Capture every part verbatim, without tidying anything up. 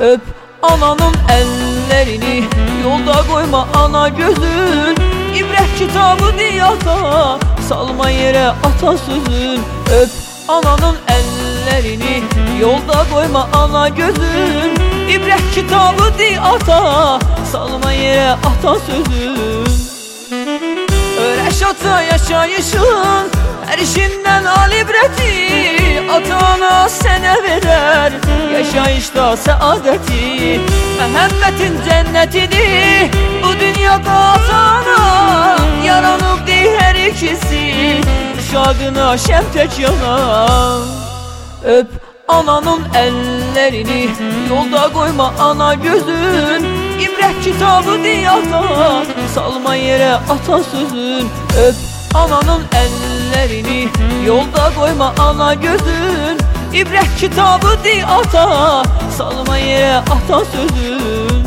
Öp ananın ellerini, yolda koyma ana gözün. İbret kitabı diye ata, salma yere atasözün. Öp ananın ellerini, yolda koyma ana gözün. İbret kitabı diye ata, salma yere atasözün. Öğreş ata yaşayışın, her işinden al ibreti. Ata-ana sene verer, yaşayışta saadeti. Mehemmetin cennetini bu dünyada ata-ana, yaranıp di her ikisi, uşağına şemtek yana. Öp ananın ellerini, yolda koyma ana gözün. İbret kitabı diye ata, salma yere atasözün. Öp ananın ellerini, yolda koyma ana gözün. İbret kitabı diye ata, salma yere atasözün.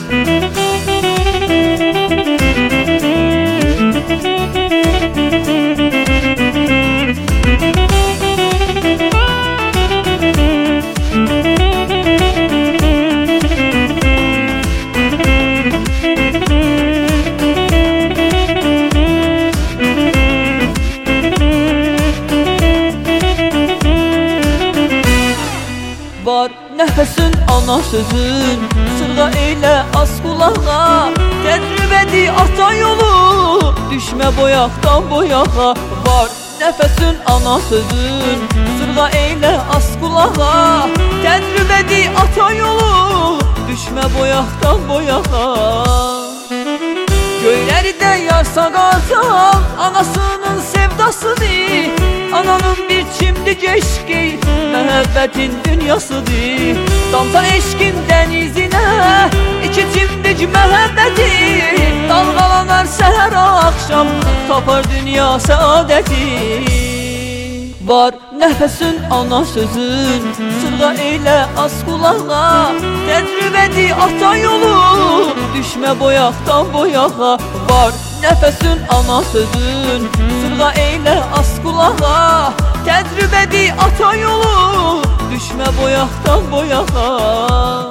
Var nefesin ana sözün, sırğa eyle az kulağa. Tecrübedi ata yolu, düşme boyaktan boyağa. Var nefesin ana sözün, sırğa eyle az kulağa. Tecrübedi ata yolu, düşme boyaktan boyağa. Göyleri de yarsa gazal, anasının sevdasıdır. Ananın bir çimdik eşki, mehebbetin dünyasıdır. Damsa eşkin denizine, iki çimdik mehabbeti. Dalgalanar seher akşam, tapar dünya saadeti. Var nefesin ana sözün, sırğa eyle az kulağa. Tecrübedi ata yolu, düşme boyaktan boyağa. Var nefesin ana sözün, sırğa eyle az kulağa. Tecrübedi ata yolu, düşme boyaktan boyağa.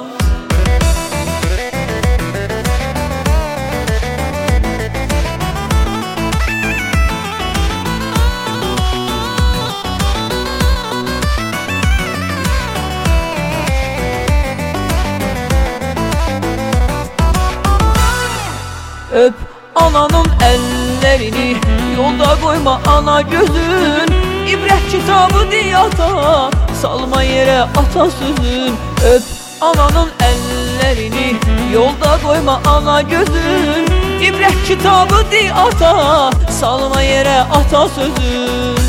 Öp ananın ellerini, yolda koyma ana gözün. İbret kitabı diye ata, salma yere atasözün. Öp ananın ellerini, yolda koyma ana gözün. İbret kitabı diye ata, salma yere atasözün.